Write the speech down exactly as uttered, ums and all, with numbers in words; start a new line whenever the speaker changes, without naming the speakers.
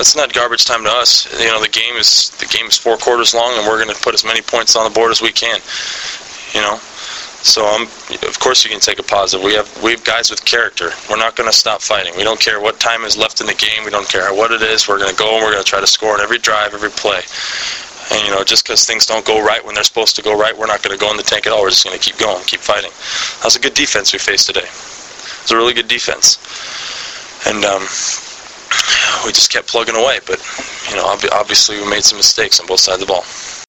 it's not garbage time to us. You know, the game is the game is four quarters long, and we're going to put as many points on the board as we can. You know, so I'm. Of course, you can take a positive. We have we have guys with character. We're not going to stop fighting. We don't care what time is left in the game. We don't care what it is. We're going to go and we're going to try to score on every drive, every play. And, you know, just because things don't go right when they're supposed to go right, we're not going to go in the tank at all. We're just going to keep going, keep fighting. That was a good defense we faced today. It was a really good defense. And um, we just kept plugging away. But, you know, ob- obviously we made some mistakes on both sides of the ball.